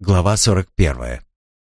Глава 41.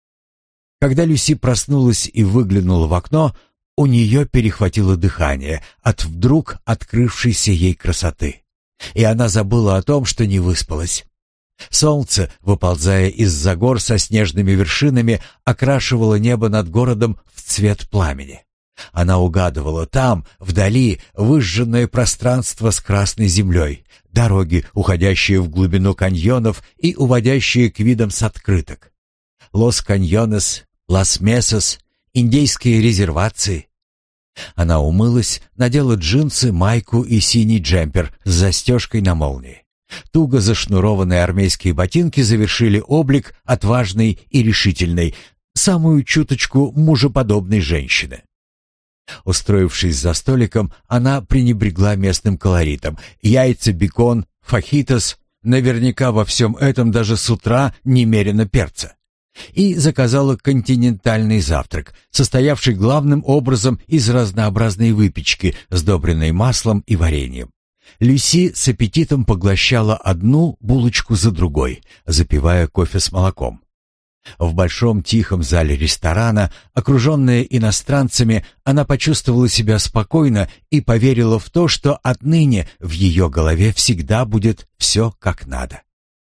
Когда Люси проснулась и выглянула в окно, у нее перехватило дыхание от вдруг открывшейся ей красоты. И она забыла о том, что не выспалась. Солнце, выползая из-за гор со снежными вершинами, окрашивало небо над городом в цвет пламени. Она угадывала там, вдали, выжженное пространство с красной землей, дороги, уходящие в глубину каньонов и уводящие к видам с открыток. Лос-Каньонес, Лас-Месос, индейские резервации. Она умылась, надела джинсы, майку и синий джемпер с застежкой на молнии. Туго зашнурованные армейские ботинки завершили облик отважной и решительной, самую чуточку мужеподобной женщины. Устроившись за столиком, она пренебрегла местным колоритом. Яйца, бекон, фахитос, наверняка во всем этом даже с утра немерено перца. И заказала континентальный завтрак, состоявший главным образом из разнообразной выпечки, сдобренной маслом и вареньем. Люси с аппетитом поглощала одну булочку за другой, запивая кофе с молоком. В большом тихом зале ресторана, окруженная иностранцами, она почувствовала себя спокойно и поверила в то, что отныне в ее голове всегда будет все как надо.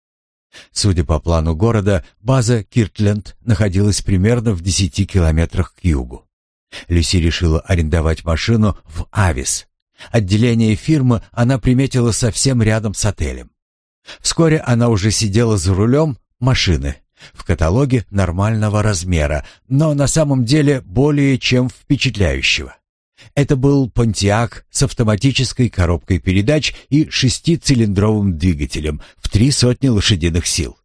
Судя по плану города, база Киртленд находилась примерно в 10 километрах к югу. Люси решила арендовать машину в Авис. Отделение фирмы она приметила совсем рядом с отелем. Вскоре она уже сидела за рулем машины, в каталоге нормального размера, но на самом деле более чем впечатляющего. Это был Pontiac с автоматической коробкой передач и 6-цилиндровым двигателем в 300 лошадиных сил.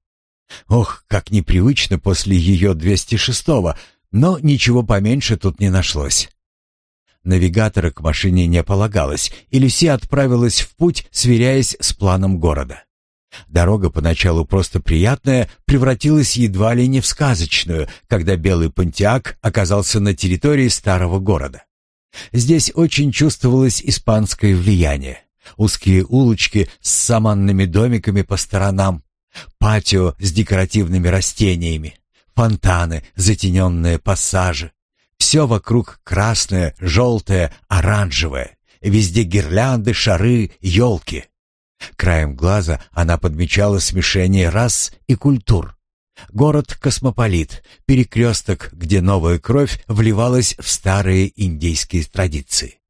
Ох, как непривычно после ее 206-го, но ничего поменьше тут не нашлось. Навигатора к машине не полагалось, и Люси отправилась в путь, сверяясь с планом города. Дорога, поначалу просто приятная, превратилась едва ли не в сказочную, когда белый Pontiac оказался на территории старого города. Здесь очень чувствовалось испанское влияние. Узкие улочки с саманными домиками по сторонам, патио с декоративными растениями, фонтаны, затененные пассажи. Все вокруг красное, желтое, оранжевое. Везде гирлянды, шары, елки. Краем глаза она подмечала смешение рас и культур. Город-космополит, перекресток, где новая кровь вливалась в старые индейские традиции.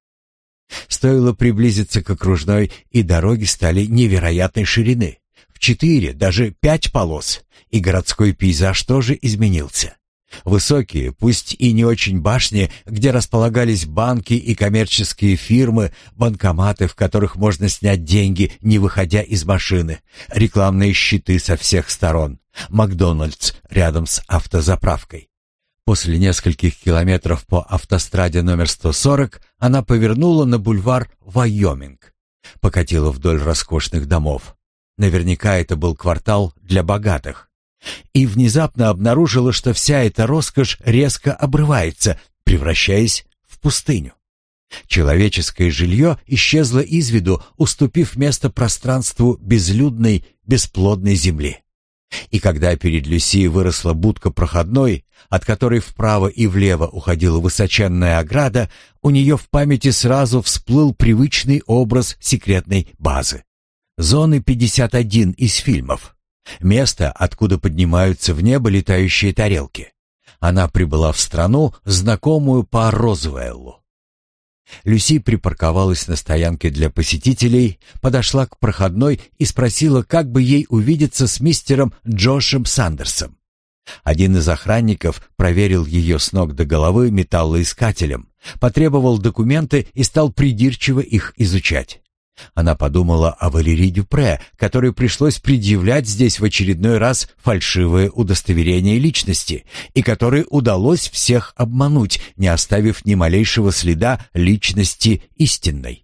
Стоило приблизиться к окружной, и дороги стали невероятной ширины. В 4, даже 5 полос, и городской пейзаж тоже изменился. Высокие, пусть и не очень башни, где располагались банки и коммерческие фирмы, банкоматы, в которых можно снять деньги, не выходя из машины, рекламные щиты со всех сторон, Макдональдс рядом с автозаправкой. После нескольких километров по автостраде номер 140 она повернула на бульвар Вайоминг, покатила вдоль роскошных домов. Наверняка это был квартал для богатых. И внезапно обнаружила, что вся эта роскошь резко обрывается, превращаясь в пустыню. Человеческое жилье исчезло из виду, уступив место пространству безлюдной, бесплодной земли. И когда перед Люси выросла будка проходной, от которой вправо и влево уходила высоченная ограда, у нее в памяти сразу всплыл привычный образ секретной базы. Зоны 51 из фильмов. Место, откуда поднимаются в небо летающие тарелки. Она прибыла в страну, знакомую по Розуэллу. Люси припарковалась на стоянке для посетителей, подошла к проходной и спросила, как бы ей увидеться с мистером Джошем Сандерсом. Один из охранников проверил ее с ног до головы металлоискателем, потребовал документы и стал придирчиво их изучать. Она подумала о Валерии Дюпре, которой пришлось предъявлять здесь в очередной раз фальшивое удостоверение личности, и которой удалось всех обмануть, не оставив ни малейшего следа личности истинной.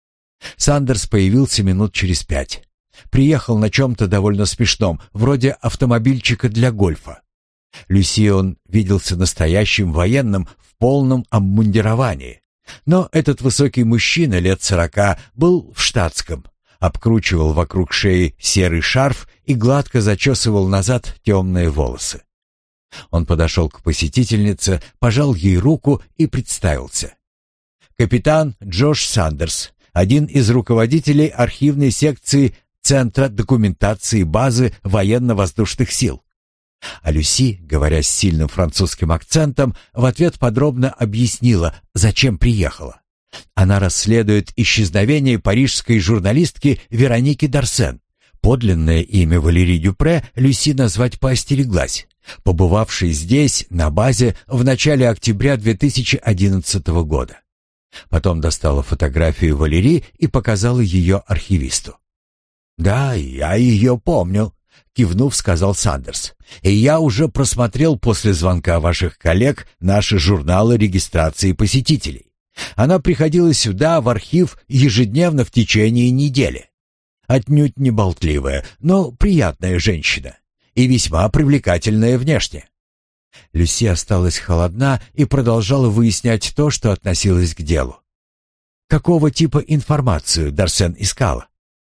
Сандерс появился минут через 5. Приехал на чем-то довольно смешном, вроде автомобильчика для гольфа. Люси он виделся настоящим военным в полном обмундировании. Но этот высокий мужчина лет 40 был в штатском, обкручивал вокруг шеи серый шарф и гладко зачесывал назад темные волосы. Он подошел к посетительнице, пожал ей руку и представился. Капитан Джош Сандерс, один из руководителей архивной секции Центра документации базы военно-воздушных сил. А Люси, говоря с сильным французским акцентом, в ответ подробно объяснила, зачем приехала. Она расследует исчезновение парижской журналистки Вероники Дарсен. Подлинное имя Валерии Дюпре Люси назвать поостереглась, побывавшей здесь, на базе, в начале октября 2011 года. Потом достала фотографию Валерии и показала ее архивисту. «Да, я ее помню», — кивнув, сказал Сандерс. «И я уже просмотрел после звонка ваших коллег наши журналы регистрации посетителей. Она приходила сюда, в архив, ежедневно в течение недели. Отнюдь не болтливая, но приятная женщина и весьма привлекательная внешне». Люси осталась холодна и продолжала выяснять то, что относилось к делу. Какого типа информацию Дарсен искала?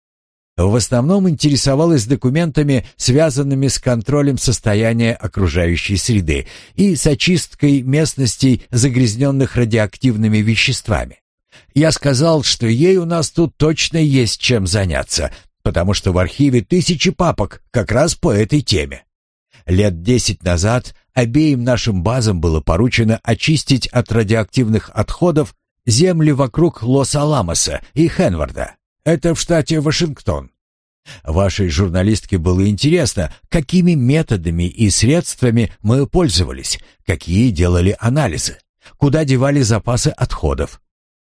В основном интересовалась документами, связанными с контролем состояния окружающей среды и с очисткой местностей, загрязненных радиоактивными веществами. Я сказал, что ей у нас тут точно есть чем заняться, потому что в архиве тысячи папок как раз по этой теме. Лет 10 назад обеим нашим базам было поручено очистить от радиоактивных отходов земли вокруг Лос-Аламоса и Хенварда. Это в штате Вашингтон. Вашей журналистке было интересно, какими методами и средствами мы пользовались, какие делали анализы, куда девали запасы отходов.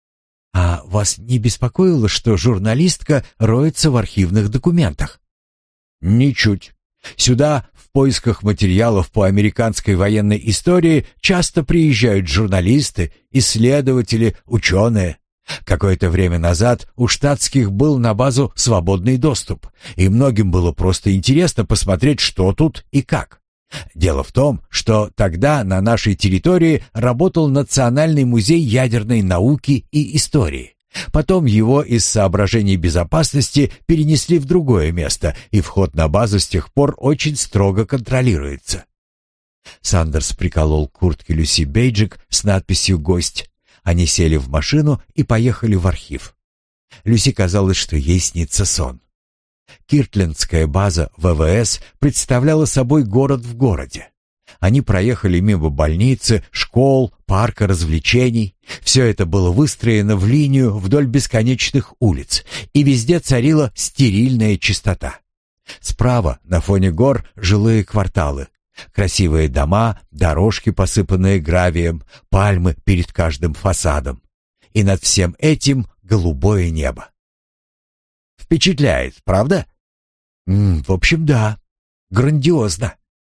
А вас не беспокоило, что журналистка роется в архивных документах? Ничуть. Сюда в поисках материалов по американской военной истории часто приезжают журналисты, исследователи, ученые. Какое-то время назад у штатских был на базу свободный доступ, и многим было просто интересно посмотреть, что тут и как. Дело в том, что тогда на нашей территории работал Национальный музей ядерной науки и истории. Потом его из соображений безопасности перенесли в другое место, и вход на базу с тех пор очень строго контролируется. Сандерс приколол к куртке Люси бейджик с надписью «Гость». Они сели в машину и поехали в архив. Люси казалось, что ей снится сон. Киртлендская база ВВС представляла собой город в городе. Они проехали мимо больницы, школ, парка развлечений. Все это было выстроено в линию вдоль бесконечных улиц, и везде царила стерильная чистота. Справа, на фоне гор, жилые кварталы. Красивые дома, дорожки, посыпанные гравием, пальмы перед каждым фасадом. И над всем этим голубое небо. Впечатляет, правда? В общем, да. Грандиозно.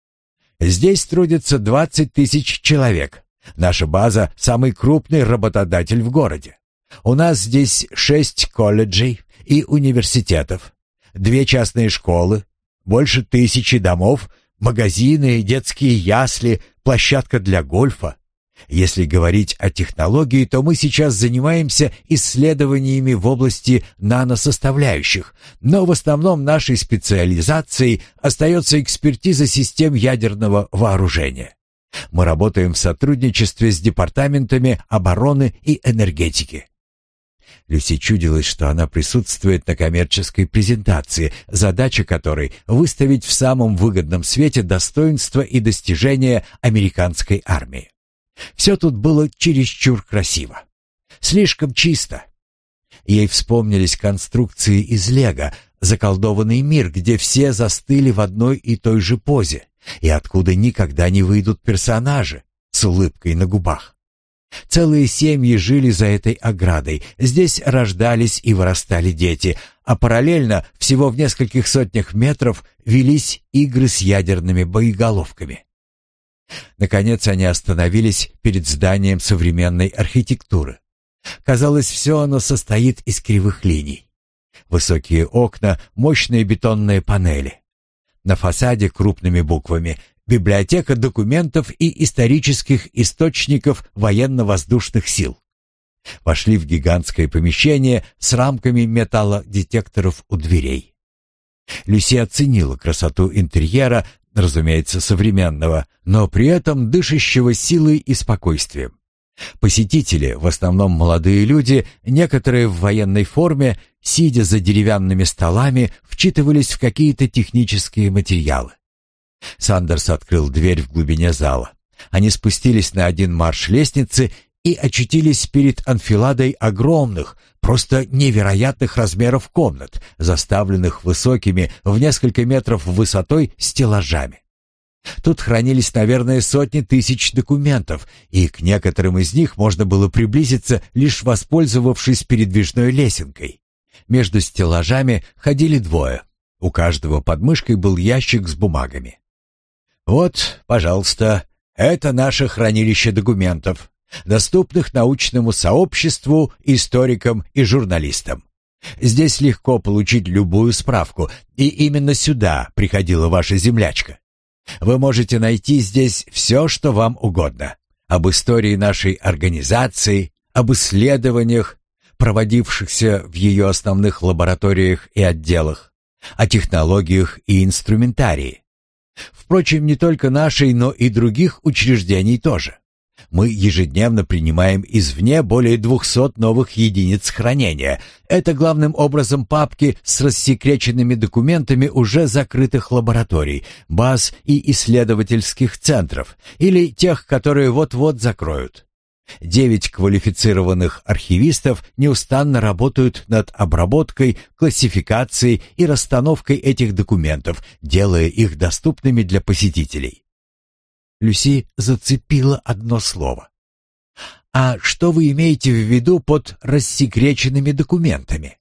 Здесь трудится 20 тысяч человек. Наша база — самый крупный работодатель в городе. У нас здесь 6 колледжей и университетов, 2 частные школы, больше 1000 домов, магазины, детские ясли, площадка для гольфа. Если говорить о технологии, то мы сейчас занимаемся исследованиями в области наносоставляющих, но в основном нашей специализацией остается экспертиза систем ядерного вооружения. Мы работаем в сотрудничестве с департаментами обороны и энергетики. Люси чудилось, что она присутствует на коммерческой презентации, задача которой — выставить в самом выгодном свете достоинства и достижения американской армии. Все тут было чересчур красиво. Слишком чисто. Ей вспомнились конструкции из лего, заколдованный мир, где все застыли в одной и той же позе, и откуда никогда не выйдут персонажи с улыбкой на губах. Целые семьи жили за этой оградой, здесь рождались и вырастали дети, а параллельно, всего в нескольких сотнях метров, велись игры с ядерными боеголовками. Наконец они остановились перед зданием современной архитектуры. Казалось, все оно состоит из кривых линий. Высокие окна, мощные бетонные панели. На фасаде крупными буквами «Библиотека документов и исторических источников военно-воздушных сил». Вошли в гигантское помещение с рамками металлодетекторов у дверей. Люси оценила красоту интерьера, разумеется, современного, но при этом дышащего силой и спокойствием. Посетители, в основном молодые люди, некоторые в военной форме, сидя за деревянными столами, вчитывались в какие-то технические материалы. Сандерс открыл дверь в глубине зала. Они спустились на один марш лестницы и очутились перед анфиладой огромных, просто невероятных размеров комнат, заставленных высокими в несколько метров высотой стеллажами. Тут хранились, наверное, сотни тысяч документов, и к некоторым из них можно было приблизиться, лишь воспользовавшись передвижной лесенкой. Между стеллажами ходили двое. У каждого под мышкой был ящик с бумагами. «Вот, пожалуйста, это наше хранилище документов, доступных научному сообществу, историкам и журналистам. Здесь легко получить любую справку, и именно сюда приходила ваша землячка. Вы можете найти здесь все, что вам угодно. Об истории нашей организации, об исследованиях, проводившихся в ее основных лабораториях и отделах, о технологиях и инструментарии. Впрочем, не только нашей, но и других учреждений тоже. Мы ежедневно принимаем извне более 200 новых единиц хранения. Это главным образом папки с рассекреченными документами уже закрытых лабораторий, баз и исследовательских центров, или тех, которые вот-вот закроют. 9 квалифицированных архивистов неустанно работают над обработкой, классификацией и расстановкой этих документов, делая их доступными для посетителей. Люси зацепила одно слово. «А что вы имеете в виду под рассекреченными документами?»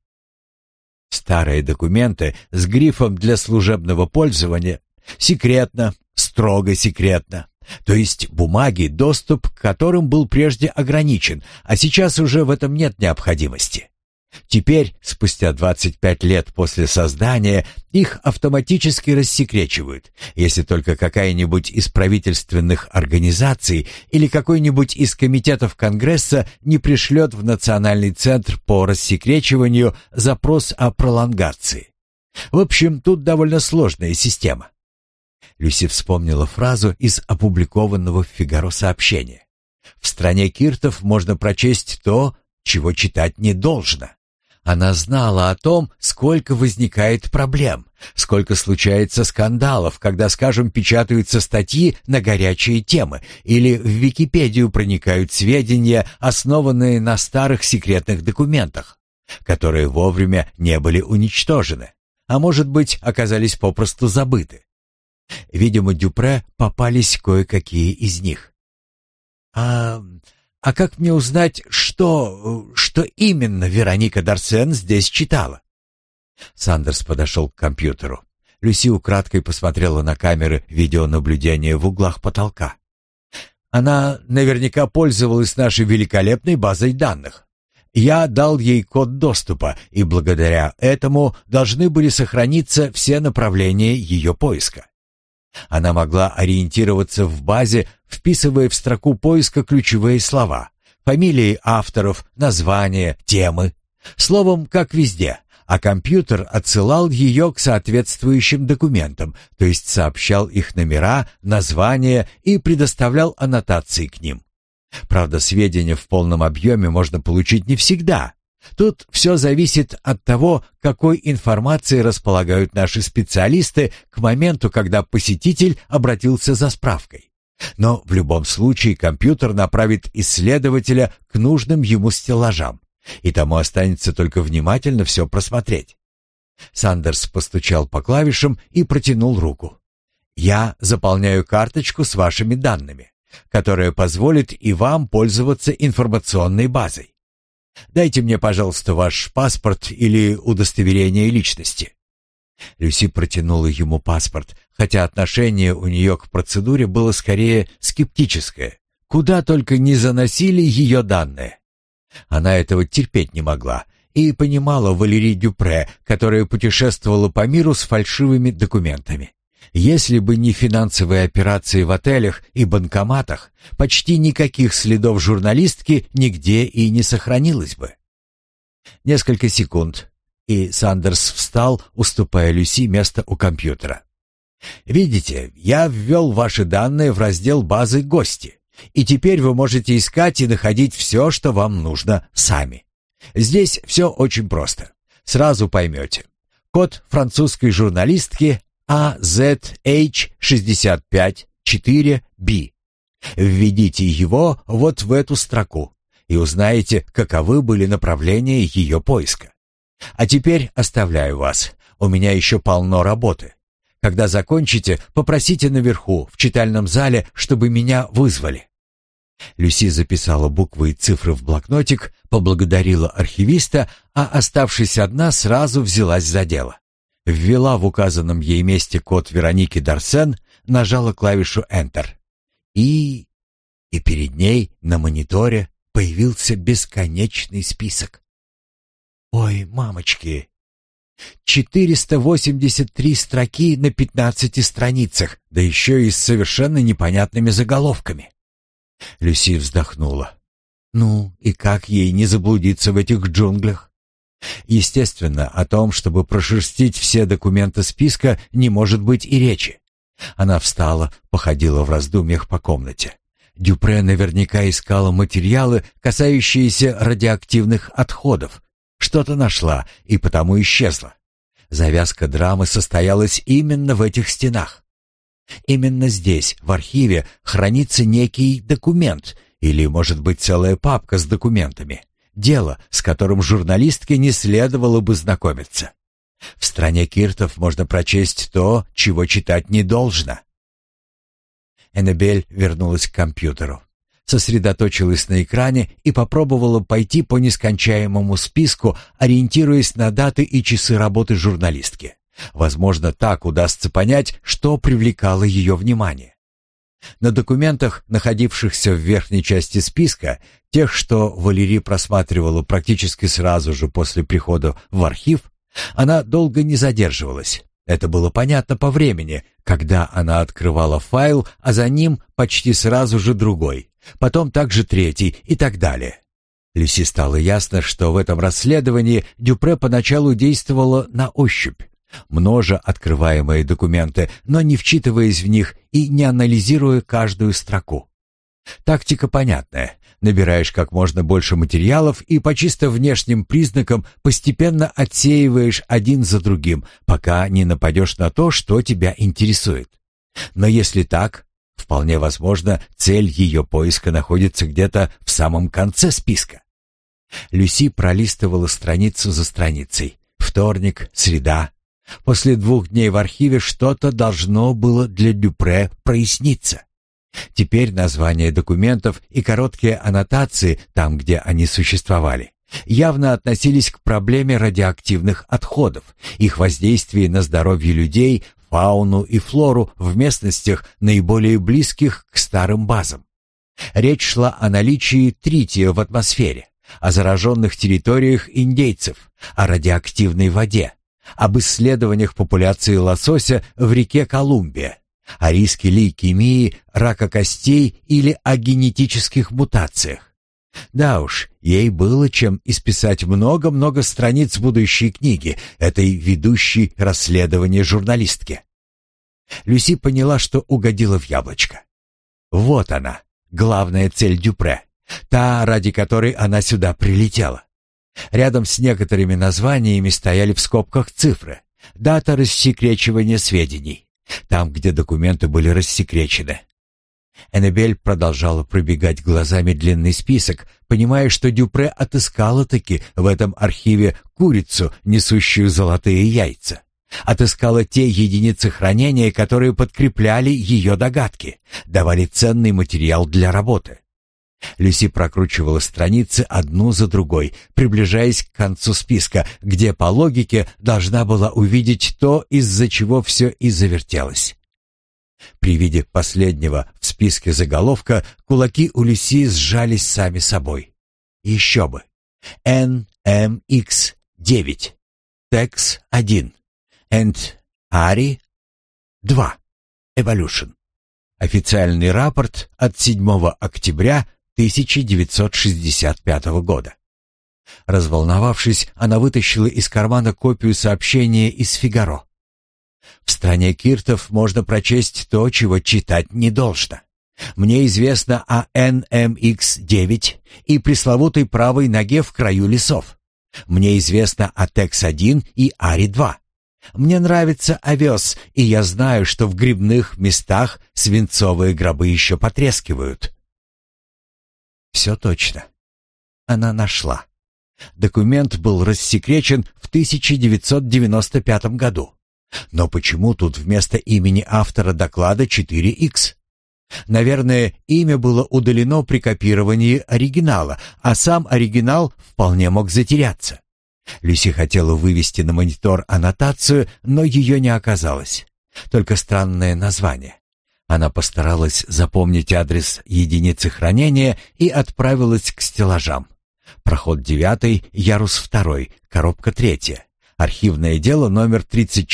Старые документы с грифом «для служебного пользования», «секретно», «строго секретно». То есть бумаги, доступ к которым был прежде ограничен, а сейчас уже в этом нет необходимости. Теперь, спустя 25 лет после создания, их автоматически рассекречивают, если только какая-нибудь из правительственных организаций или какой-нибудь из комитетов Конгресса не пришлет в Национальный центр по рассекречиванию запрос о пролонгации. В общем, тут довольно сложная система. Люси вспомнила фразу из опубликованного в «Фигаро» сообщения. «В стране Киртов можно прочесть то, чего читать не должно». Она знала о том, сколько возникает проблем, сколько случается скандалов, когда, скажем, печатаются статьи на горячие темы или в Википедию проникают сведения, основанные на старых секретных документах, которые вовремя не были уничтожены, а может быть, оказались попросту забыты. Видимо, Дюпре попались кое-какие из них. А как мне узнать, что именно Вероника Дарсен здесь читала?» Сандерс подошел к компьютеру. Люси украдкой посмотрела на камеры видеонаблюдения в углах потолка. «Она наверняка пользовалась нашей великолепной базой данных. Я дал ей код доступа, и благодаря этому должны были сохраниться все направления ее поиска. Она могла ориентироваться в базе, вписывая в строку поиска ключевые слова, фамилии авторов, названия, темы. Словом, как везде, а компьютер отсылал ее к соответствующим документам, то есть сообщал их номера, названия и предоставлял аннотации к ним. Правда, сведения в полном объеме можно получить не всегда. Тут все зависит от того, какой информацией располагают наши специалисты к моменту, когда посетитель обратился за справкой. Но в любом случае компьютер направит исследователя к нужным ему стеллажам, и тому останется только внимательно все просмотреть. Сандерс постучал по клавишам и протянул руку. «Я заполняю карточку с вашими данными, которая позволит и вам пользоваться информационной базой. Дайте мне, пожалуйста, ваш паспорт или удостоверение личности». Люси протянула ему паспорт, хотя отношение у нее к процедуре было скорее скептическое. Куда только не заносили ее данные. Она этого терпеть не могла и понимала Валерий Дюпре, которая путешествовала по миру с фальшивыми документами. Если бы не финансовые операции в отелях и банкоматах, почти никаких следов журналистки нигде и не сохранилось бы. Несколько секунд, и Сандерс встал, уступая Люси место у компьютера. «Видите, я ввел ваши данные в раздел базы «Гости», и теперь вы можете искать и находить все, что вам нужно, сами. Здесь все очень просто. Сразу поймете. Код французской журналистки AZH654B. Введите его вот в эту строку и узнаете, каковы были направления ее поиска. А теперь оставляю вас. У меня еще полно работы. Когда закончите, попросите наверху, в читальном зале, чтобы меня вызвали». Люси записала буквы и цифры в блокнотик, поблагодарила архивиста, а, оставшись одна, сразу взялась за дело. Ввела в указанном ей месте код Вероники Дарсен, нажала клавишу Enter. И перед ней на мониторе появился бесконечный список. «Ой, мамочки! 483 строки на 15 страницах, да еще и с совершенно непонятными заголовками». Люси вздохнула. Ну, и как ей не заблудиться в этих джунглях? Естественно, о том, чтобы прошерстить все документы списка, не может быть и речи. Она встала, походила в раздумьях по комнате. Дюпре наверняка искала материалы, касающиеся радиоактивных отходов. Что-то нашла и потому исчезла. Завязка драмы состоялась именно в этих стенах. Именно здесь, в архиве, хранится некий документ, или, может быть, целая папка с документами. Дело, с которым журналистке не следовало бы знакомиться. В стране Киртов можно прочесть то, чего читать не должно. Эннебель вернулась к компьютеру, сосредоточилась на экране и попробовала пойти по нескончаемому списку, ориентируясь на даты и часы работы журналистки. Возможно, так удастся понять, что привлекало ее внимание. На документах, находившихся в верхней части списка, тех, что Валерий просматривала практически сразу же после прихода в архив, она долго не задерживалась. Это было понятно по времени, когда она открывала файл, а за ним почти сразу же другой, потом также третий и так далее. Люси стало ясно, что в этом расследовании Дюпре поначалу действовала на ощупь, множа открываемые документы, но не вчитываясь в них и не анализируя каждую строку. Тактика понятная. Набираешь как можно больше материалов и по чисто внешним признакам постепенно отсеиваешь один за другим, пока не нападешь на то, что тебя интересует. Но если так, вполне возможно, цель ее поиска находится где-то в самом конце списка. Люси пролистывала страницу за страницей. Вторник, среда. После 2 дней в архиве что-то должно было для Дюпре проясниться. Теперь названия документов и короткие аннотации, там, где они существовали, явно относились к проблеме радиоактивных отходов, их воздействии на здоровье людей, фауну и флору в местностях, наиболее близких к старым базам. Речь шла о наличии трития в атмосфере, о зараженных территориях индейцев, о радиоактивной воде, об исследованиях популяции лосося в реке Колумбия, о риске лейкемии, рака костей или о генетических мутациях. Да уж, ей было чем исписать много-много страниц будущей книги, этой ведущей расследование журналистки. Люси поняла, что угодила в яблочко. Вот она, главная цель Дюпре, та, ради которой она сюда прилетела. Рядом с некоторыми названиями стояли в скобках цифры, дата рассекречивания сведений, там, где документы были рассекречены. Эннебель продолжала пробегать глазами длинный список, понимая, что Дюпре отыскала-таки в этом архиве курицу, несущую золотые яйца. Отыскала те единицы хранения, которые подкрепляли ее догадки, давали ценный материал для работы. Люси прокручивала страницы одну за другой, приближаясь к концу списка, где, по логике, должна была увидеть то, из-за чего все и завертелось. При виде последнего в списке заголовка кулаки у Люси сжались сами собой. Еще бы. NMX-9, TEX-1, and ARI-2. Evolution. Официальный рапорт от 7 октября 1965 года. Разволновавшись, она вытащила из кармана копию сообщения из «Фигаро». В стране Киртов можно прочесть то, чего читать не должно. Мне известно о NMX-9 и пресловутой правой ноге в краю лесов. Мне известно о ТЕКС-1 и Ари-2. Мне нравится овес, и я знаю, что в грибных местах свинцовые гробы еще потрескивают. Все точно. Она нашла. Документ был рассекречен в 1995 году. Но почему тут вместо имени автора доклада 4Х? Наверное, имя было удалено при копировании оригинала, а сам оригинал вполне мог затеряться. Люси хотела вывести на монитор аннотацию, но ее не оказалось. Только странное название. Она постаралась запомнить адрес единицы хранения и отправилась к стеллажам. Проход 9, ярус 2, коробка 3. Архивное дело номер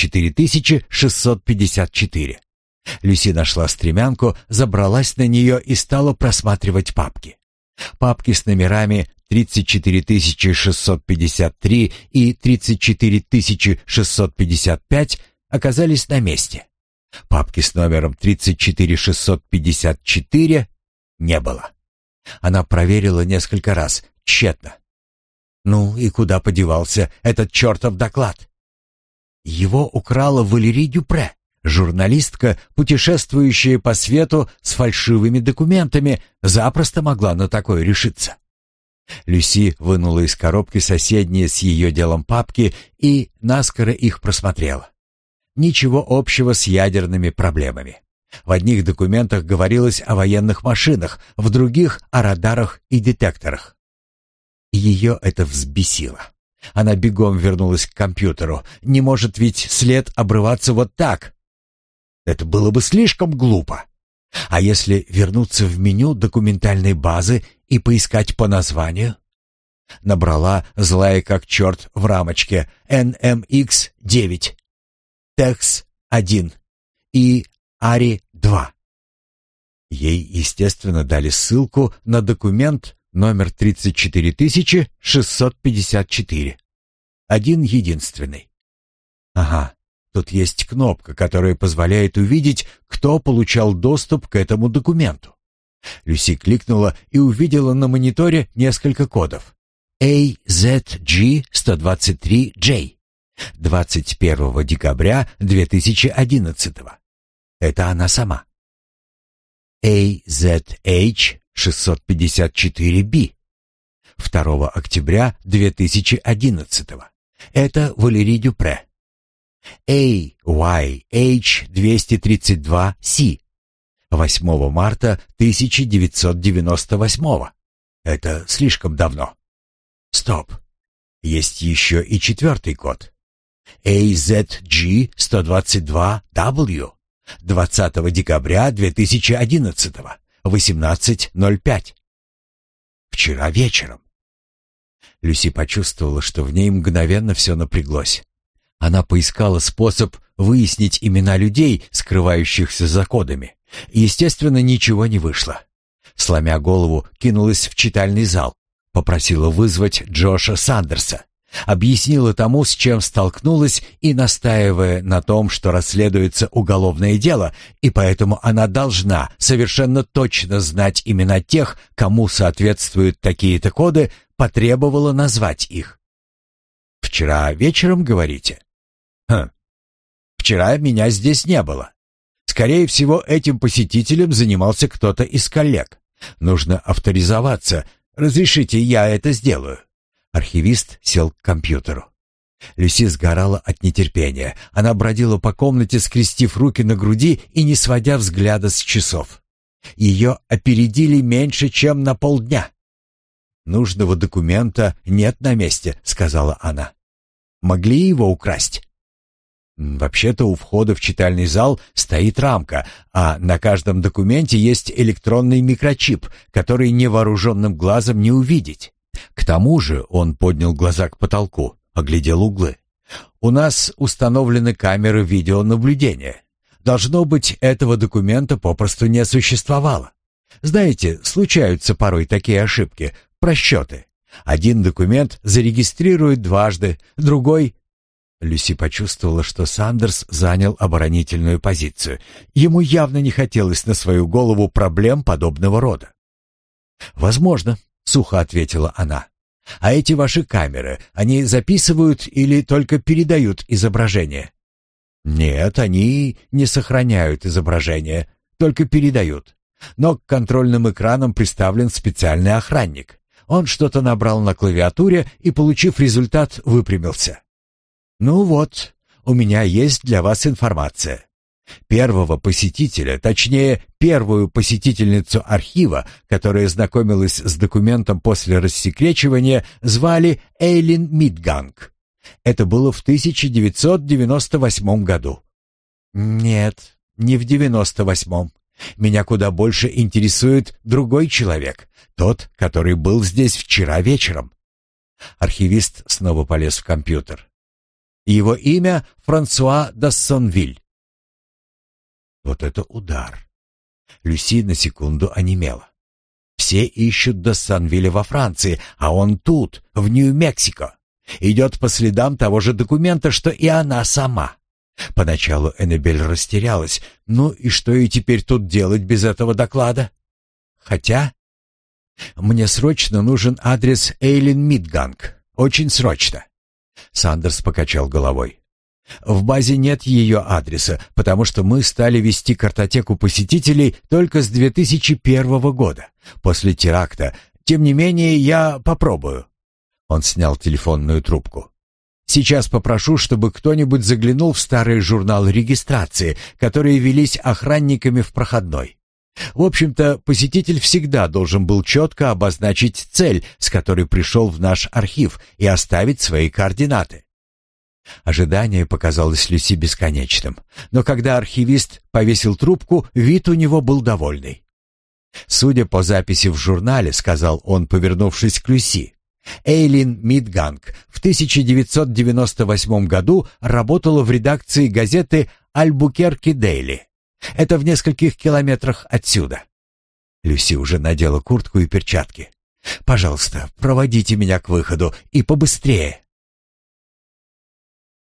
34654. Люси нашла стремянку, забралась на нее и стала просматривать папки. Папки с номерами 34653 и 34655 оказались на месте. Папки с номером 34654 не было. Она проверила несколько раз, тщетно. Ну и куда подевался этот чертов доклад? Его украла Валери Дюпре. Журналистка, путешествующая по свету с фальшивыми документами, запросто могла на такое решиться. Люси вынула из коробки соседние с ее делом папки и наскоро их просмотрела. Ничего общего с ядерными проблемами. В одних документах говорилось о военных машинах, в других — о радарах и детекторах. Ее это взбесило. Она бегом вернулась к компьютеру. Не может ведь след обрываться вот так. Это было бы слишком глупо. А если вернуться в меню документальной базы и поискать по названию? Набрала, злая как черт, в рамочке NMX-9, TEKS-1 и Ари-2. Ей, естественно, дали ссылку на документ номер 34654. Один единственный. Ага. Тут есть кнопка, которая позволяет увидеть, кто получал доступ к этому документу. Люси кликнула и увидела на мониторе несколько кодов. AZG-123J. 21 декабря 2011. Это она сама. AZH-654B. 2 октября 2011. Это Валери Дюпре. AYH-232C. 8 марта 1998. Это слишком давно. Стоп. Есть еще и четвертый код. AZG-122W. 20 декабря 2011. 18:05. Вчера вечером. Люси почувствовала, что в ней мгновенно все напряглось. Она поискала способ выяснить имена людей, скрывающихся за кодами. Естественно, ничего не вышло. Сломя голову, кинулась в читальный зал. Попросила вызвать Джоша Сандерса. Объяснила тому, с чем столкнулась, и, настаивая на том, что расследуется уголовное дело, и поэтому она должна совершенно точно знать имена тех, кому соответствуют такие-то коды, потребовала назвать их. «Вчера вечером, говорите?» Вчера меня здесь не было. Скорее всего, этим посетителем занимался кто-то из коллег. Нужно авторизоваться. Разрешите, я это сделаю». Архивист сел к компьютеру. Люси сгорала от нетерпения. Она бродила по комнате, скрестив руки на груди и не сводя взгляда с часов. Ее опередили меньше, чем на полдня. «Нужного документа нет на месте», — сказала она. «Могли его украсть?» Вообще-то у входа в читальный зал стоит рамка, а на каждом документе есть электронный микрочип, который невооруженным глазом не увидеть. К тому же он поднял глаза к потолку, оглядел углы. «У нас установлены камеры видеонаблюдения. Должно быть, этого документа попросту не существовало. Знаете, случаются порой такие ошибки, просчеты. Один документ зарегистрируют дважды, другой... Люси почувствовала, что Сандерс занял оборонительную позицию. Ему явно не хотелось на свою голову проблем подобного рода. «Возможно», — сухо ответила она. «А эти ваши камеры, они записывают или только передают изображение?» «Нет, они не сохраняют изображение, только передают. Но к контрольным экранам приставлен специальный охранник. Он что-то набрал на клавиатуре и, получив результат, выпрямился. Ну вот, у меня есть для вас информация. Первого посетителя, точнее, первую посетительницу архива, которая знакомилась с документом после рассекречивания, звали Эйлин Мидганг. Это было в 1998 году. Нет, не в 98-м. Меня куда больше интересует другой человек, тот, который был здесь вчера вечером. Архивист снова полез в компьютер. Его имя Франсуа Дассонвиль. Вот это удар. Люси на секунду онемела. Все ищут Дассонвиля во Франции, а он тут, в Нью-Мексико. Идет по следам того же документа, что и она сама. Поначалу Эннабель растерялась. Ну и что ей теперь тут делать без этого доклада? Хотя... Мне срочно нужен адрес Эйлин Мидганг. Очень срочно. Сандерс покачал головой. В базе нет ее адреса, потому что мы стали вести картотеку посетителей только с 2001 года, после теракта. Тем не менее, я попробую. Он снял телефонную трубку. Сейчас попрошу, чтобы кто-нибудь заглянул в старые журналы регистрации, которые велись охранниками в проходной. В общем-то, посетитель всегда должен был четко обозначить цель, с которой пришел в наш архив, и оставить свои координаты. Ожидание показалось Люси бесконечным, но когда архивист повесил трубку, вид у него был довольный. «Судя по записи в журнале, — сказал он, повернувшись к Люси, — Эйлин Мидганг в 1998 году работала в редакции газеты «Альбукерки Дейли». Это в нескольких километрах отсюда». Люси уже надела куртку и перчатки. «Пожалуйста, проводите меня к выходу и побыстрее».